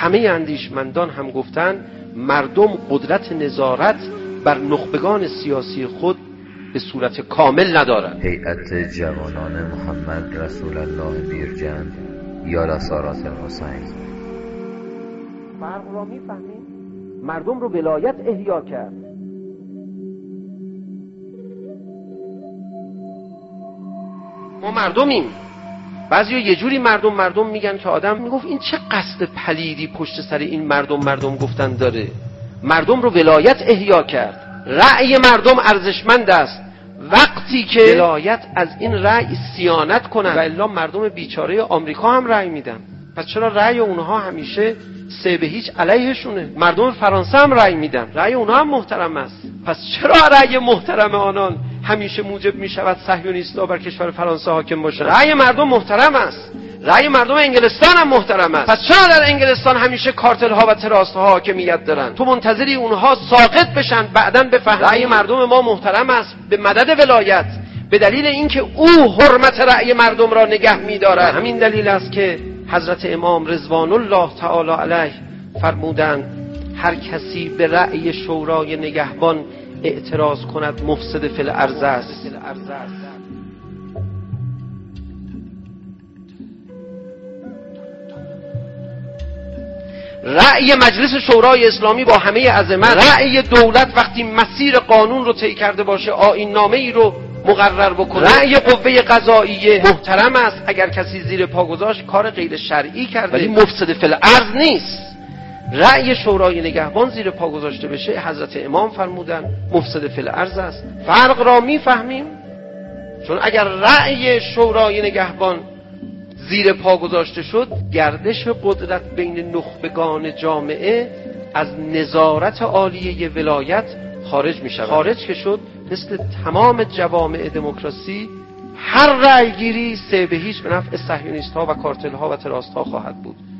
همه اندیشمندان هم گفتند مردم قدرت نظارت بر نخبگان سیاسی خود به صورت کامل ندارند. هیئت جوانان محمد رسول الله بیرجند یا سارات الحسین. فرق را می‌فهمیم؟ مردم رو ولایت احیا کرد. ما مردمیم. بعضیا یه جوری مردم میگن که آدم میگفت این چه قصد پلیدی پشت سر این مردم گفتن داره. مردم رو ولایت احیا کرد. رأی مردم ارزشمند است وقتی که ولایت از این رأی صیانت کنن، و الا مردم بیچاره آمریکا هم رأی میدن. پس چرا رأی اونها همیشه 3-0 علیهشونه؟ مردم فرانسه هم رأی میدن، رأی اونها هم محترم است. پس چرا رأی محترم آنان همیشه موجب میشود صهیونیست‌ها بر کشور فرانسه حاکم باشند؟ رأی مردم محترم است. رأی مردم انگلستان هم محترم است. پس چرا در انگلستان همیشه کارتل ها و تراست ها حاکمیت دارن؟ تو منتظری اونها ساقط بشن بعداً بفهمی رأی مردم ما محترم است به مدد ولایت، به دلیل اینکه او حرمت رأی مردم را نگه می‌دارد. همین دلیل است که حضرت امام رضوان الله تعالی علیه فرمودند هر کسی به رأی شورای نگهبان اعتراض کند مفسد فی الارض است. رأی مجلس شورای اسلامی با همه عظمت، رأی دولت وقتی مسیر قانون رو طی کرده باشه، آیین نامه‌ای رو مقرر بکنه، رأی قوه قضاییه محترم است. اگر کسی زیر پا گذاشت کار غیر شرعی کرده، ولی مفسد فی الارض نیست. رأی شورای نگهبان زیر پا گذاشته بشه، حضرت امام فرمودن مفسد فی الارض است. فرق را میفهمیم؟ چون اگر رأی شورای نگهبان زیر پا گذاشته شد، گردش قدرت بین نخبگان جامعه از نظارت عالیه ولایت خارج می شود. خارج که شد، مثل تمام جوامع دموکراسی هر رأی گیری 3-0 به نفع صهیونیست ها و کارتل ها و تراست ها خواهد بود.